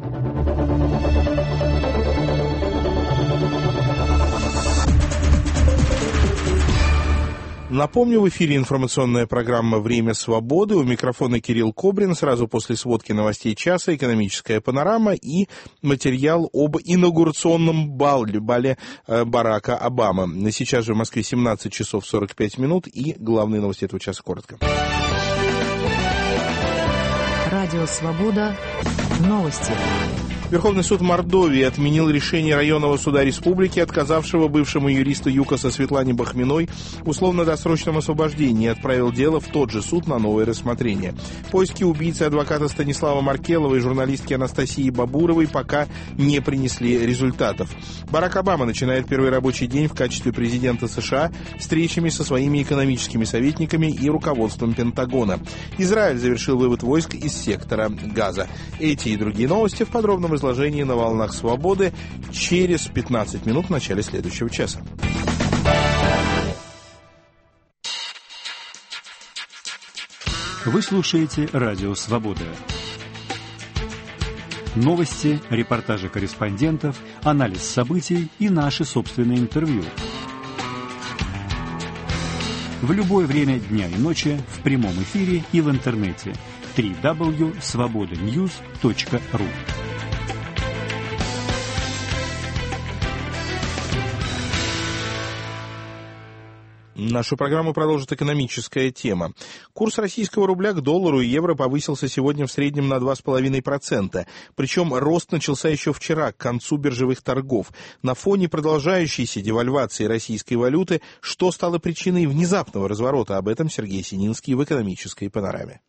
Напомню, в эфире информационная программа «Время свободы». У микрофона Кирилл Кобрин. Сразу после сводки новостей часа «Экономическая панорама» и материал об инаугурационном бале, бале Барака Обамы. Сейчас же в Москве семнадцать часов сорок пять минут, и главные новости этого часа коротко. Радио «Свобода». Новости. Верховный суд Мордовии отменил решение районного суда республики, отказавшего бывшему юристу ЮКОСа Светлане Бахминой условно-досрочном освобождении, и отправил дело в тот же суд на новое рассмотрение. Поиски убийцы адвоката Станислава Маркелова и журналистки Анастасии Бабуровой пока не принесли результатов. Барак Обама начинает первый рабочий день в качестве президента США встречами со своими экономическими советниками и руководством Пентагона. Израиль завершил вывод войск из сектора Газа. Эти и другие новости в подробном изложении на «Волнах Свободы» через пятнадцать минут в начале следующего часа. Вы слушаете «Радио Свобода». Новости, репортажи корреспондентов, анализ событий и наши собственные интервью. В любое время дня и ночи, в прямом эфире и в интернете. дабл ю дабл ю дабл ю точка свобода ньюс точка ру. Нашу программу продолжит экономическая тема. Курс российского рубля к доллару и евро повысился сегодня в среднем на два целых пять десятых процента. Причем рост начался еще вчера, к концу биржевых торгов. На фоне продолжающейся девальвации российской валюты, что стало причиной внезапного разворота? Об этом Сергей Сининский в экономической панораме.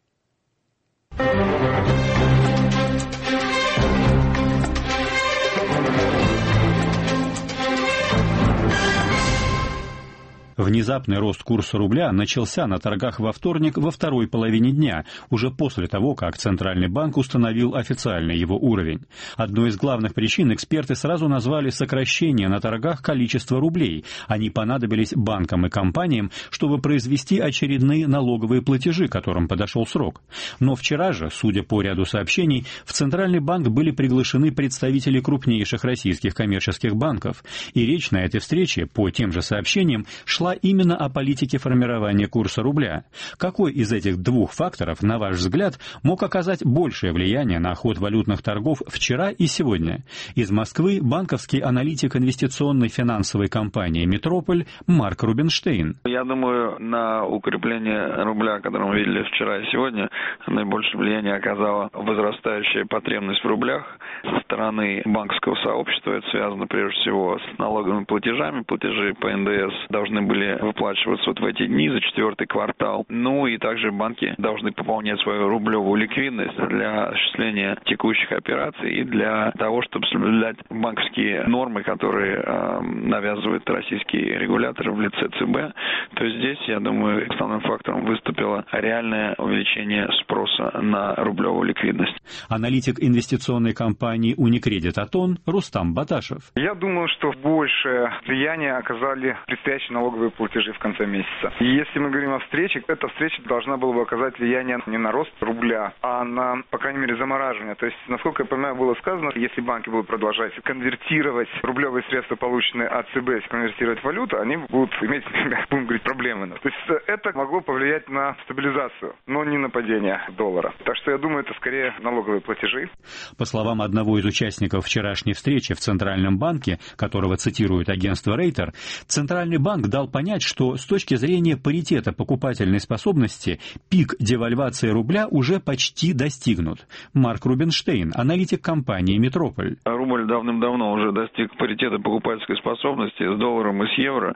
Внезапный рост курса рубля начался на торгах во вторник во второй половине дня, уже после того, как Центральный банк установил официальный его уровень. Одной из главных причин эксперты сразу назвали сокращение на торгах количества рублей. Они понадобились банкам и компаниям, чтобы произвести очередные налоговые платежи, которым подошел срок. Но вчера же, судя по ряду сообщений, в Центральный банк были приглашены представители крупнейших российских коммерческих банков. И речь на этой встрече, по тем же сообщениям, шла именно о политике формирования курса рубля. Какой из этих двух факторов, на ваш взгляд, мог оказать большее влияние на ход валютных торгов вчера и сегодня? Из Москвы банковский аналитик инвестиционной финансовой компании «Метрополь» Марк Рубинштейн. Я думаю, на укрепление рубля, которое мы видели вчера и сегодня, наибольшее влияние оказала возрастающая потребность в рублях со стороны банковского сообщества. Это связано прежде всего с налоговыми платежами. Платежи по эн дэ эс должны были выплачиваться вот в эти дни за четвертый квартал. Ну и также банки должны пополнять свою рублевую ликвидность для осуществления текущих операций и для того, чтобы соблюдать банковские нормы, которые э, навязывают российские регуляторы в лице цэ бэ. То есть здесь, я думаю, основным фактором выступило реальное увеличение спроса на рублевую ликвидность. Аналитик инвестиционной компании «Уникредит Атон» Рустам Баташев. Я думаю, что большее влияние оказали предстоящие налоговые платежи в конце месяца. И если мы говорим о встрече, эта встреча должна была бы оказать влияние не на рост рубля, а на, по крайней мере, замораживание. То есть, насколько я понимаю, было сказано, если банки будут продолжать конвертировать рублевые средства, полученные от цэ бэ, конвертировать в валюту, они будут иметь, будем говорить, проблемы. То есть это могло повлиять на стабилизацию, но не на падение доллара. Так что я думаю, это скорее налоговые платежи. По словам одного из участников вчерашней встречи в Центральном банке, которого цитирует агентство Рейтер, Центральный банк дал понять, что с точки зрения паритета покупательной способности пик девальвации рубля уже почти достигнут. Марк Рубинштейн, аналитик компании «Метрополь». Рубль давным-давно уже достиг паритета покупательской способности с долларом и с евро.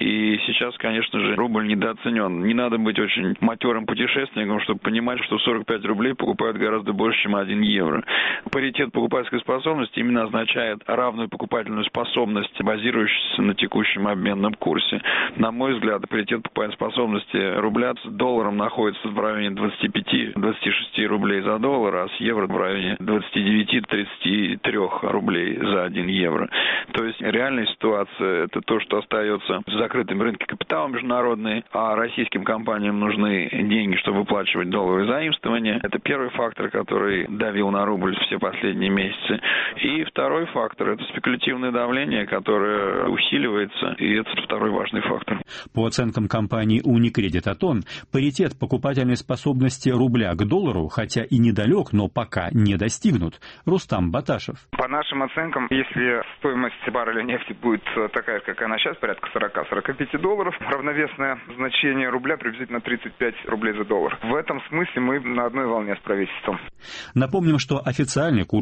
И сейчас, конечно же, рубль недооценен. Не надо быть очень матерым путешественником, чтобы понимать, что сорок пять рублей покупают гораздо больше, чем один евро. Паритет покупательской способности именно означает равную покупательную способность, базирующуюся на текущем обменном курсе. На мой взгляд, паритет покупательной способности рубля с долларом находится в районе двадцати пяти — двадцати шести рублей за доллар, а с евро в районе двадцати девяти — тридцати трёх рублей за один евро. То есть реальная ситуация – это то, что остается в закрытом рынке капитала международный, а российским компаниям нужны деньги, чтобы выплачивать долларовые заимствования. Это первый фактор, который давил на рубль все последние месяцы. И второй фактор – это спекулятивное давление, которое усиливается, и это второй важный фактор. По оценкам компании «Уникредит Атон», паритет покупательной способности рубля к доллару, хотя и недалек, но пока не достигнут. Рустам Баташев. По нашим оценкам, если стоимость барреля нефти будет такая, как она сейчас, порядка сорок — сорок пять долларов, равновесное значение рубля приблизительно тридцать пять рублей за доллар. В этом смысле мы на одной волне с правительством. Напомним, что официальный курс рубля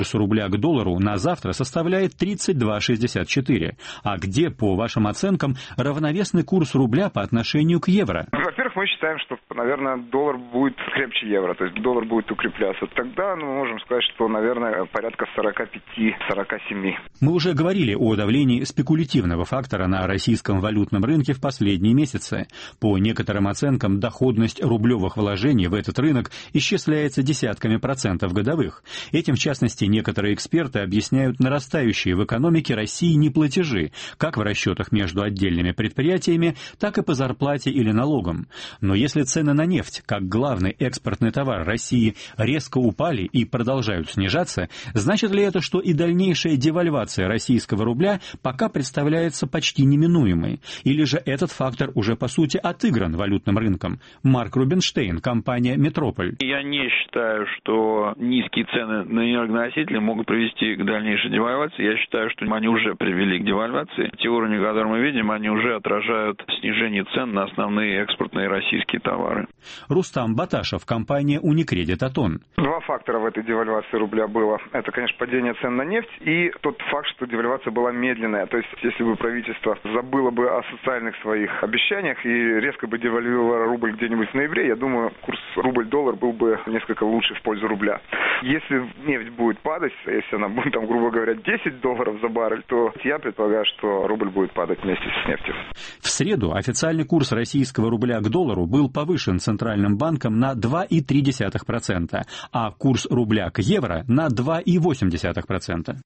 рубля к доллару на завтра составляет тридцать два шестьдесят четыре. А где, по вашим оценкам, равновесный курс рубля по отношению к евро? Во-первых, мы считаем, что, наверное, доллар будет крепче евро, то есть доллар будет укрепляться. Тогда ну, мы можем сказать, что, наверное, порядка сорок пять - сорок семь. Мы уже говорили о давлении спекулятивного фактора на российском валютном рынке в последние месяцы. По некоторым оценкам, доходность рублевых вложений в этот рынок исчисляется десятками процентов годовых. Этим, в частности, некоторые эксперты объясняют нарастающие в экономике России неплатежи, как в расчетах между отдельными предприятиями, так и по зарплате или налогам. Но если цены на нефть, как главный экспортный товар России, резко упали и продолжают снижаться, значит ли это, что и дальнейшая девальвация российского рубля пока представляется почти неминуемой? Или же этот фактор уже по сути отыгран валютным рынком? Марк Рубинштейн, компания «Метрополь». Я не считаю, что низкие цены на энергоносители могут привести к дальнейшей девальвации. Я считаю, что они уже привели к девальвации. Те уровни, которые мы видим, они уже отражают снижение цен на основные экспортные российские товары. Рустам Баташев, компания «Уникредит Атон». Два фактора в этой девальвации рубля было. Это, конечно, падение цен на нефть и тот факт, что девальвация была медленная. То есть, если бы правительство забыло бы о социальных своих обещаниях и резко бы девальвировало рубль где-нибудь в ноябре, я думаю, курс рубль-доллар был бы несколько лучше в пользу рубля. Если нефть будет падать, если она будет, там, грубо говоря, десять долларов за баррель, то я предполагаю, что рубль будет падать вместе с нефтью. В среду официальный курс российского рубля к доллару был повышен Центральным банком на два целых три десятых процента, а курс рубля к евро на два целых восемь десятых процента.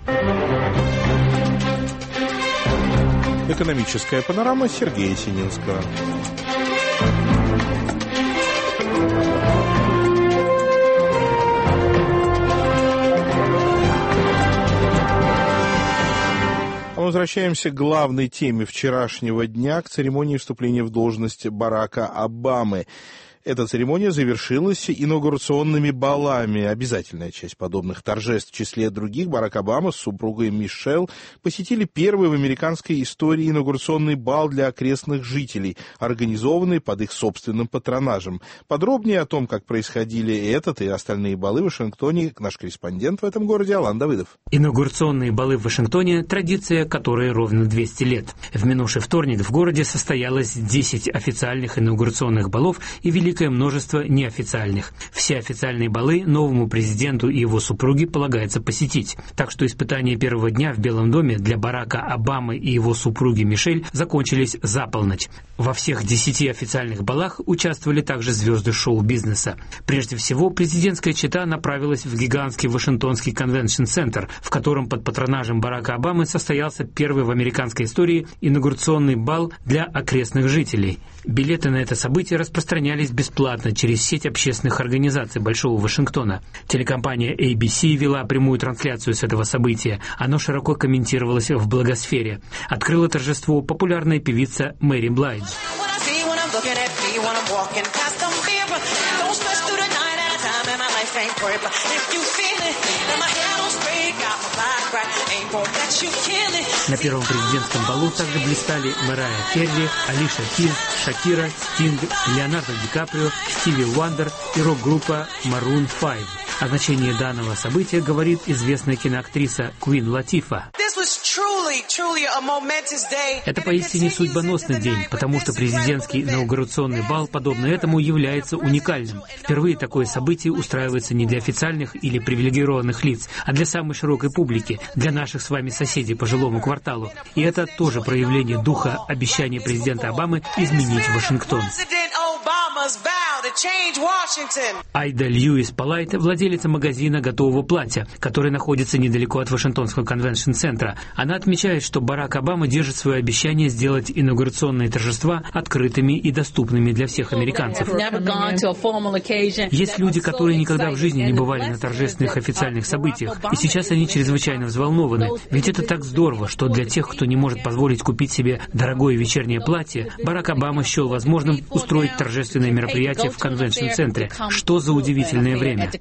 Экономическая панорама Сергея Сининского. Возвращаемся к главной теме вчерашнего дня, к церемонии вступления в должность Барака Обамы. Эта церемония завершилась инаугурационными балами. Обязательная часть подобных торжеств. В числе других Барак Обама с супругой Мишель посетили первый в американской истории инаугурационный бал для окрестных жителей, организованный под их собственным патронажем. Подробнее о том, как происходили этот и остальные балы в Вашингтоне, наш корреспондент в этом городе Алан Давыдов. Инаугурационные балы в Вашингтоне – традиция, которой ровно двести лет. В минувший вторник в городе состоялось десять официальных инаугурационных балов и великое множество неофициальных. Все официальные балы новому президенту и его супруге полагается посетить. Так что испытания первого дня в Белом доме для Барака Обамы и его супруги Мишель закончились за полночь. Во всех десяти официальных балах участвовали также звезды шоу-бизнеса. Прежде всего, президентская чета направилась в гигантский Вашингтонский конвеншн-центр, в котором под патронажем Барака Обамы состоялся первый в американской истории инаугурационный бал для окрестных жителей. Билеты на это событие распространялись бесплатно через сеть общественных организаций Большого Вашингтона. Телекомпания эй би си вела прямую трансляцию с этого события. Оно широко комментировалось в блогосфере. Открыла торжество популярная певица Мэри Блайдж. На первом президентском балу также блистали Мэрайя Керри, Алиша Кис, Шакира, Стинг, Леонардо Ди Каприо, Стиви Уандер и рок-группа Maroon пять. О значении данного события говорит известная киноактриса Квин Латифа. Это поистине судьбоносный день, потому что президентский инаугурационный бал, подобно этому, является уникальным. Впервые такое событие устраивается не для официальных или привилегированных лиц, а для самой широкой публики, для наших с вами соседей по жилому кварталу. И это тоже проявление духа обещания президента Обамы изменить Вашингтон. Айда Льюис Палайт, владелица магазина готового платья, который находится недалеко от Вашингтонского конвеншн-центра. Она отмечает, что Барак Обама держит свое обещание сделать инаугурационные торжества открытыми и доступными для всех американцев. Есть люди, которые никогда в жизни не бывали на торжественных официальных событиях, и сейчас они чрезвычайно взволнованы. Ведь это так здорово, что для тех, кто не может позволить купить себе дорогое вечернее платье, Барак Обама счел возможным устроить торжественное мероприятие в конвеншн-центре. Что за удивительное время.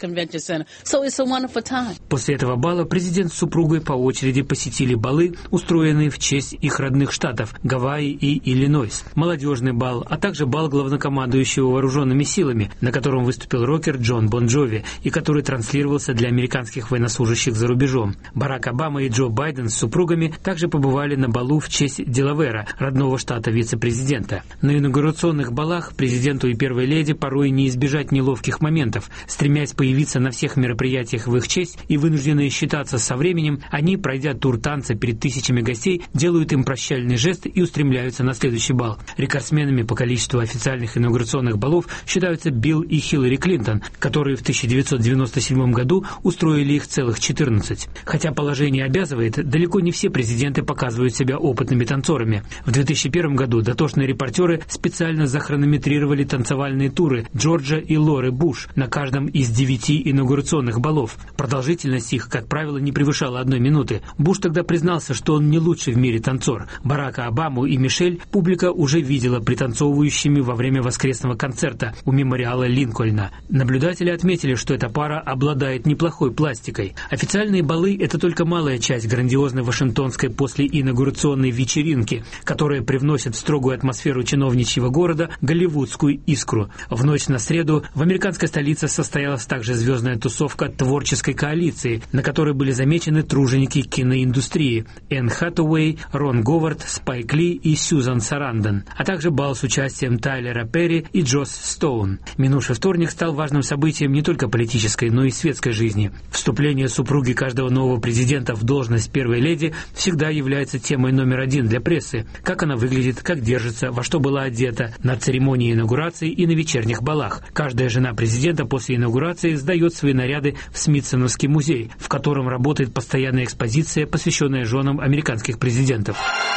После этого бала президент с супругой по очереди посетили балы, устроенные в честь их родных штатов Гавайи и Иллинойс, молодежный бал, а также бал главнокомандующего вооруженными силами, на котором выступил рокер Джон Бон Джови и который транслировался для американских военнослужащих за рубежом. Барак Обама и Джо Байден с супругами также побывали на балу в честь Делавера, родного штата вице-президента. На инаугурационных балах президенту и первой леди порой не избежать неловких моментов. Стремясь появиться на всех мероприятиях в их честь и вынужденные считаться со временем, они, пройдя тур танца перед тысячами гостей, делают им прощальный жест и устремляются на следующий бал. Рекордсменами по количеству официальных инаугурационных балов считаются Билл и Хиллари Клинтон, которые в тысяча девятьсот девяносто седьмом году устроили их целых четырнадцать. Хотя положение обязывает, далеко не все президенты показывают себя опытными танцорами. В две тысячи первом году дотошные репортеры специально захронометрировали танцевальные туры Джорджа и Лоры Буш на каждом из девяти инаугурационных балов. Продолжительность их, как правило, не превышала одной минуты. Буш тогда признался, что он не лучший в мире танцор. Барака Обаму и Мишель публика уже видела пританцовывающими во время воскресного концерта у мемориала Линкольна. Наблюдатели отметили, что эта пара обладает неплохой пластикой. Официальные балы – это только малая часть грандиозной вашингтонской послеинаугурационной вечеринки, которая привносит в строгую атмосферу чиновничьего города голливудскую искру. В ночь на среду в американской столице состоялась также звездная тусовка творческой коалиции, на которой были замечены труженики киноиндустрии Энн Хэтэуэй, Рон Говард, Спайк Ли и Сьюзан Сарандон, а также бал с участием Тайлера Перри и Джосс Стоун. Минувший вторник стал важным событием не только политической, но и светской жизни. Вступление супруги каждого нового президента в должность первой леди всегда является темой номер один для прессы. Как она выглядит, как держится, во что была одета на церемонии инаугурации и на вечерних балах. Каждая жена президента после инаугурации сдает свои наряды в Смитсоновский музей, в котором работает постоянная экспозиция, посвященная женам американских президентов.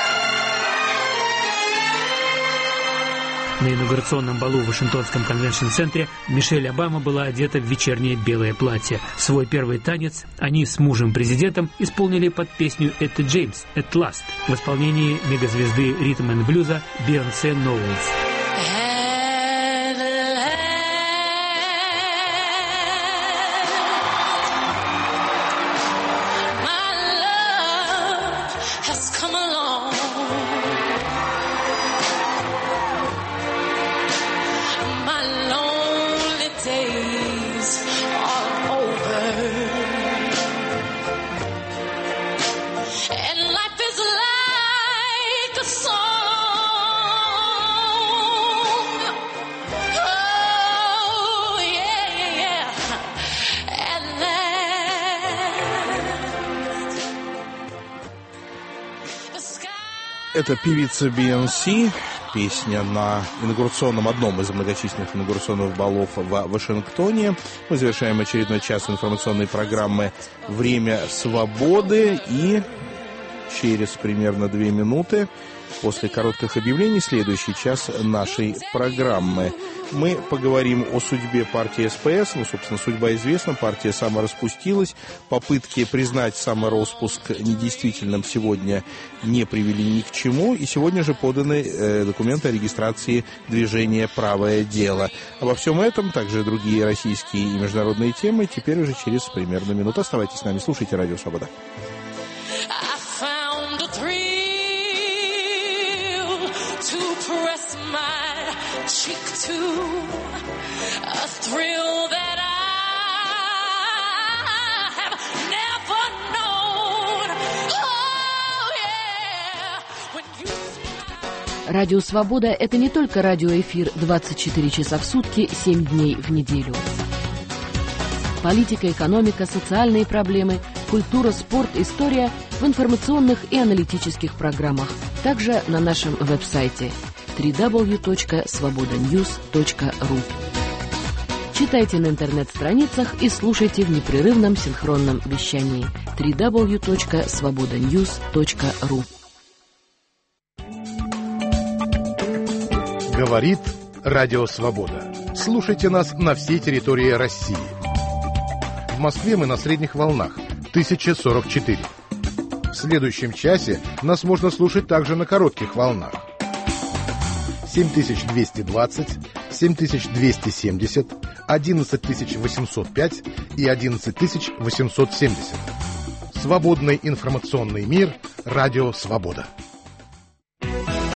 На инаугурационном балу в Вашингтонском конвеншн-центре Мишель Обама была одета в вечернее белое платье. Свой первый танец они с мужем-президентом исполнили под песню Этты Джеймс «At Last» в исполнении мегазвезды ритм-н-блюза Бейонсе Ноулс. Это певица Бейонсе, песня на инаугурационном, одном из многочисленных инаугурационных балов в Вашингтоне. Мы завершаем очередной час информационной программы «Время свободы». И через примерно две минуты после коротких объявлений следующий час нашей программы. Мы поговорим о судьбе партии СПС. Ну, собственно, судьба известна. Партия самораспустилась. Попытки признать самороспуск недействительным сегодня не привели ни к чему. И сегодня же поданы э, документы о регистрации движения «Правое дело». Обо всем этом, также другие российские и международные темы, теперь уже через примерно минуту. Оставайтесь с нами, слушайте «Радио Свобода». Cheek to a thrill that I have never known. Oh, yeah. When you... Радио «Свобода» — это не только радиоэфир двадцать четыре часа в сутки, семь дней в неделю. Политика, экономика, социальные проблемы, культура, спорт, история в информационных и аналитических программах. Также на нашем веб-сайте дабл ю дабл ю дабл ю точка свобода ньюс точка ру. Читайте на интернет-страницах и слушайте в непрерывном синхронном вещании дабл ю дабл ю дабл ю точка свобода ньюс точка ру. Говорит Радио Свобода. Слушайте нас на всей территории России. В Москве мы на средних волнах тысяча сорок четыре. В следующем часе нас можно слушать также на коротких волнах семь тысяч двести двадцать, семь тысяч двести семьдесят, одиннадцать тысяч восемьсот пять и одиннадцать тысяч восемьсот семьдесят. Свободный информационный мир. Радио «Свобода».